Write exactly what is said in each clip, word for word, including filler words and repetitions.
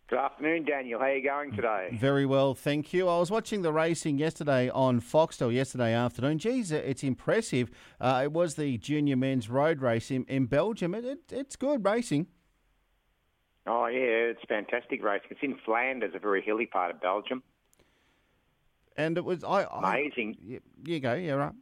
Good afternoon, Daniel. How are you going today? Very well, thank you. I was watching the racing yesterday on Foxtel yesterday afternoon. Geez, it's impressive. Uh, it was the junior men's road race in, in Belgium. It, it, it's good racing. Oh, yeah, it's fantastic racing. It's in Flanders, a very hilly part of Belgium. And it was... I, Amazing. I, you, you go, yeah, right.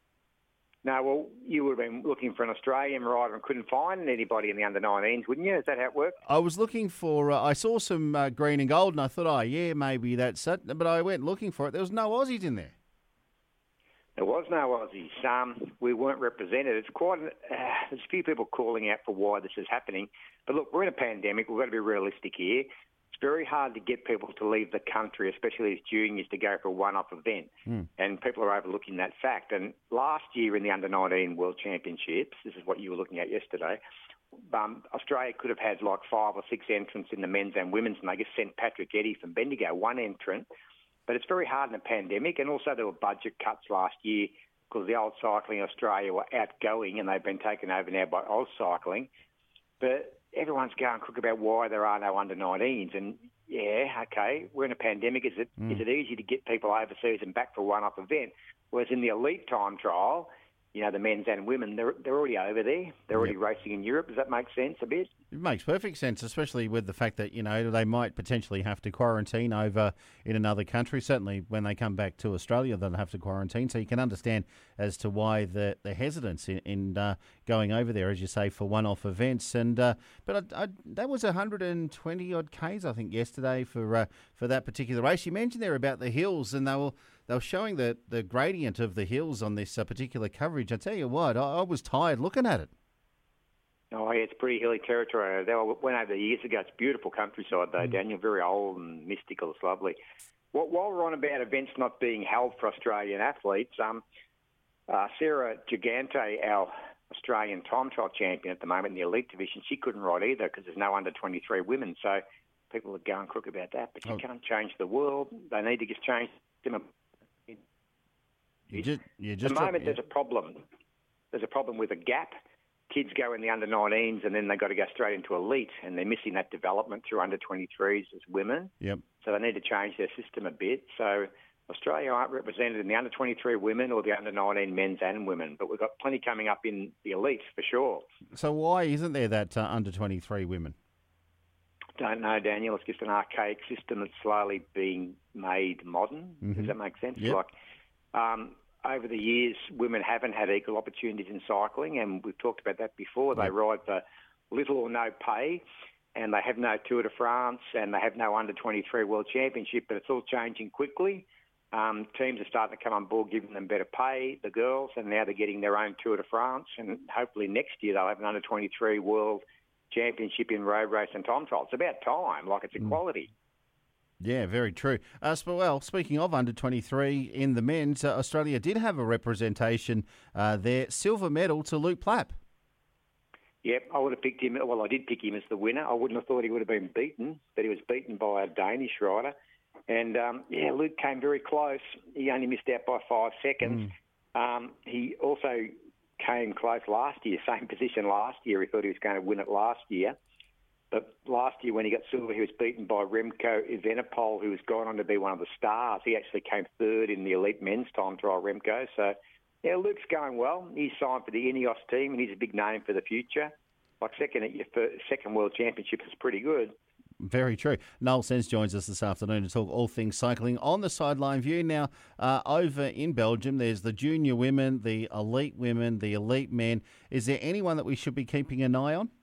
No, well, you would have been looking for an Australian rider and couldn't find anybody in the under nineteens, wouldn't you? Is that how it worked? I was looking for... Uh, I saw some uh, green and gold, and I thought, oh, yeah, maybe that's it. But I went looking for it. There was no Aussies in there. There was no Aussies. Um, we weren't represented. It's quite... Uh, there's a few people calling out for why this is happening. But look, we're in a pandemic. We've got to be realistic here. It's very hard to get people to leave the country, especially as juniors, to go for a one-off event. Mm. And people are overlooking that fact. And last year in the under nineteen World Championships, this is what you were looking at yesterday, um, Australia could have had like five or six entrants in the men's and women's, and they just sent Patrick Eddy from Bendigo, one entrant. But it's very hard in a pandemic. And also there were budget cuts last year because the old Cycling Australia were outgoing and they've been taken over now by Oz Cycling. But everyone's going crook about why there are no under nineteens. And, yeah, okay, we're in a pandemic. Is it mm. is it easy to get people overseas and back for a one-off event? Whereas in the elite time trial, you know, the men's and women, they're, they're already over there. They're already yep. racing in Europe. Does that make sense a bit? It makes perfect sense, especially with the fact that, you know, they might potentially have to quarantine over in another country. Certainly when they come back to Australia, they'll have to quarantine. So you can understand as to why the, the hesitance in, in uh, going over there, as you say, for one-off events. And uh, But I, I, that was one hundred twenty-odd Ks, I think, yesterday for uh, for that particular race. You mentioned there about the hills, and they were, they were showing the, the gradient of the hills on this uh, particular coverage. I tell you what, I, I was tired looking at it. Oh, yeah, it's pretty hilly territory. They went over there years ago. It's beautiful countryside, though, mm. Daniel. Very old and mystical. It's lovely. Well, while we're on about events not being held for Australian athletes, um, uh, Sarah Gigante, our Australian time trial champion at the moment in the elite division, she couldn't ride either because there's no under twenty-three women. So people are going crook about that. But you oh. can't change the world. They need to just change them. You just, you just at the moment, yeah. there's a problem. There's a problem with a gap. Kids go in the under nineteens and then they've got to go straight into elite, and they're missing that development through under twenty-threes as women. Yep. So they need to change their system a bit. So Australia aren't represented in the under twenty-three women or the under nineteen men's and women, but we've got plenty coming up in the elite for sure. So why isn't there that uh, under twenty-three women? Don't know, Daniel. It's just an archaic system that's slowly being made modern. Mm-hmm. Does that make sense? Yep. Like, um, over the years, women haven't had equal opportunities in cycling, and we've talked about that before. They ride for little or no pay, and they have no Tour de France, and they have no under twenty-three World Championship, but it's all changing quickly. Um, teams are starting to come on board, giving them better pay, the girls, and now they're getting their own Tour de France, and hopefully next year they'll have an under twenty-three World Championship in road race and time trial. It's about time, like it's equality. Mm. Yeah, very true. Uh, well, speaking of under twenty-three in the men's, uh, Australia did have a representation uh, there. Silver medal to Luke Plapp. Yep, I would have picked him. Well, I did pick him as the winner. I wouldn't have thought he would have been beaten, but he was beaten by a Danish rider. And, um, yeah, Luke came very close. He only missed out by five seconds. Mm. Um, he also came close last year, same position last year. He thought he was going to win it last year. But last year when he got silver, he was beaten by Remco Evenepoel, who has gone on to be one of the stars. He actually came third in the elite men's time trial, Remco. So, yeah, Luke's going well. He's signed for the Ineos team, and he's a big name for the future. Like second at your first, second World Championship is pretty good. Very true. Noel Sens joins us this afternoon to talk all things cycling on the Sideline View. Now, uh, over in Belgium, there's the junior women, the elite women, the elite men. Is there anyone that we should be keeping an eye on?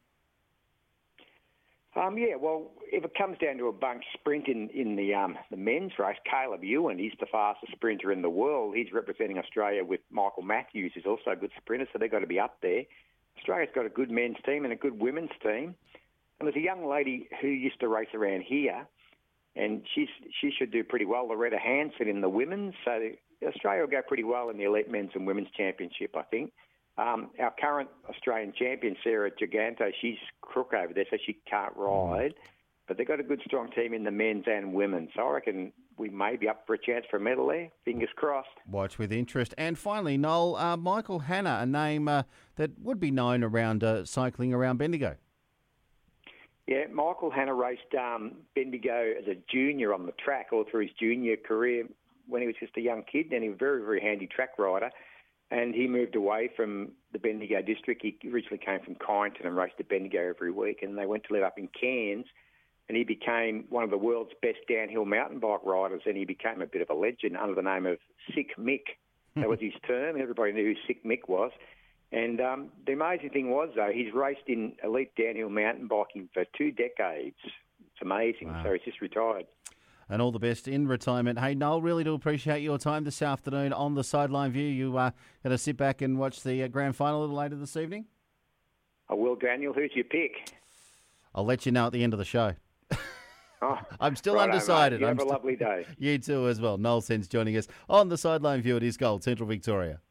Um, yeah, well, if it comes down to a bunch sprint in, in the um, the men's race, Caleb Ewan, he's the fastest sprinter in the world. He's representing Australia with Michael Matthews, who's also a good sprinter, so they've got to be up there. Australia's got a good men's team and a good women's team. And there's a young lady who used to race around here, and she's she should do pretty well, Loretta Hanson in the women's. So Australia will go pretty well in the elite men's and women's championship, I think. Um, our current Australian champion, Sarah Gigante, she's crook over there, so she can't ride. But they've got a good, strong team in the men's and women's. So I reckon we may be up for a chance for a medal there. Fingers crossed. Watch with interest. And finally, Noel, uh, Michael Hanna, a name uh, that would be known around uh, cycling around Bendigo. Yeah, Michael Hanna raced um, Bendigo as a junior on the track all through his junior career when he was just a young kid, and he was a very, very handy track rider. And he moved away from the Bendigo district. He originally came from Kyneton and raced at Bendigo every week, and they went to live up in Cairns, and he became one of the world's best downhill mountain bike riders, and he became a bit of a legend under the name of Sick Mick. That was his term. Everybody knew who Sick Mick was. And um, the amazing thing was, though, he's raced in elite downhill mountain biking for two decades. It's amazing. Wow. So he's just retired. And all the best in retirement. Hey, Noel, really do appreciate your time this afternoon on the Sideline View. You uh, going to sit back and watch the uh, grand final a little later this evening? I will, Daniel. Who's your pick? I'll let you know at the end of the show. Oh, I'm still righto, undecided. Mate. You I'm have a st- lovely day. You too as well. Noel Sense joining us on the Sideline View at his Gold, Central Victoria.